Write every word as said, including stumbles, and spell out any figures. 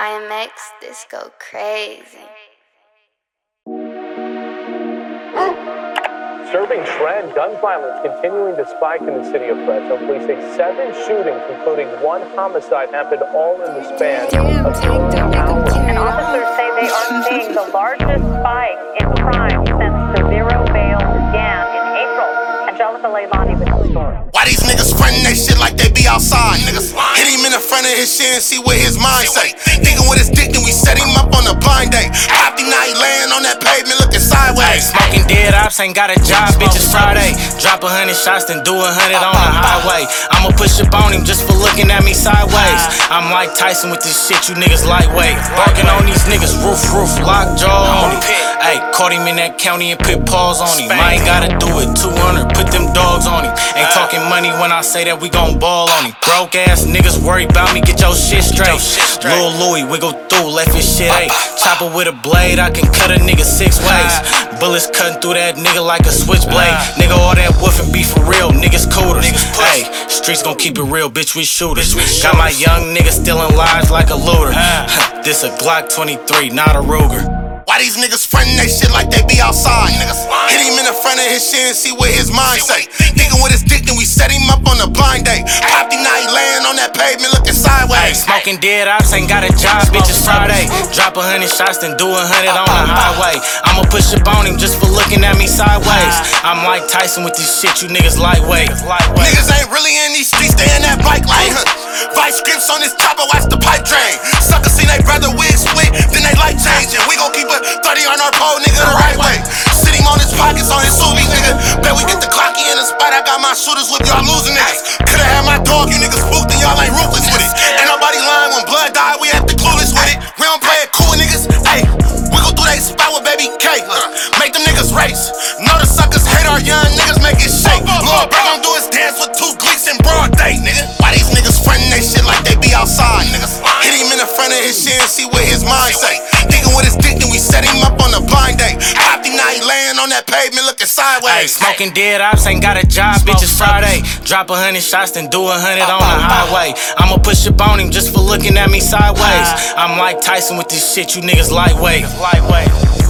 I M X, this go crazy. Disturbing trend, gun violence continuing to spike in the city of Fresno. Police say seven shootings, including one homicide, happened all in the span of two hours. And officers say they are seeing the largest spike in crime since the zero bail began in April. Angelica Leilani with the story. Why these niggas frontin' they shit like they be outside? Niggas hit him in the front of his shit and see what his mind say. Thinking with his dick, then we set him up on a blind date. Popped him, now he laying on that pavement looking sideways. Smoking dead ops, ain't got a job, bitch, it's Friday. Drop a hundred shots, then do a hundred on the highway. I'ma push up on him just for looking at me sideways. I'm like Tyson with this shit, you niggas lightweight. Barking on these niggas, roof, roof, lock jaw on him. Ayy, caught him in that county and put paws on him. I ain't gotta do it, two hundred, put them dogs on him. Ain't talking money when I say that we gon' ball on him. Broke ass niggas worry about me, get your shit straight. Lil Louis, wiggle through, left his shit eight. Chopper with a blade, I can cut a nigga six ways. Bullets cutting through that nigga like a switchblade. Nigga, all that woofing be for real, niggas cooters. Hey, streets gon' keep it real, bitch, we shooters. Got my young niggas stealing lives like a looter. This a Glock twenty-three, not a Ruger. Why these niggas frontin' they shit like they be outside? Niggas hit him in the front of his shit and see what his mind say. Thinking with his dick, then we set him up on a blind date. Popped him, now he laying on that pavement looking sideways. Smoking dead ops, ain't got a job, bitch, it's Friday. Drop a hundred shots, then do a hundred on the highway. I'ma push up on him just for looking at me sideways. I'm like Tyson with this shit, you niggas lightweight. Niggas ain't really in these streets, they in that bike lane. Vice grips on this chopper, watch the pipe drain. Suckers seen they brother wig split, then they life changing. We gon' keep it thirty on our pole, nigga, the right way. Sit him on his pockets, on his Subi, nigga. Bet we get the clocky in the spot, I got my shooters with y'all losing niggas. Coulda had my dog, you niggas spooked and y'all ain't ruthless with it. Ain't nobody lying when blood died, we have to clueless with it. We don't play it cool, niggas, ayy. We go through they spot with baby K, look. Make them niggas race. Know the suckers hate our young niggas, make it shake. Lord Bro gon' do his dance with two gleeks in broad day, nigga. Why these niggas frontin' they shit like they be outside, niggas? Hit him in the front of his shit and see what his mind say. Thinking with his dick, then we set him up on a blind date. Popped him, now he laying on that pavement looking sideways. Smoking dead ops, ain't got a job, bitch, it's Friday. Drop a hundred shots, then do a hundred on the highway. I'ma push up on him just for looking at me sideways. I'm like Tyson with this shit, you niggas lightweight.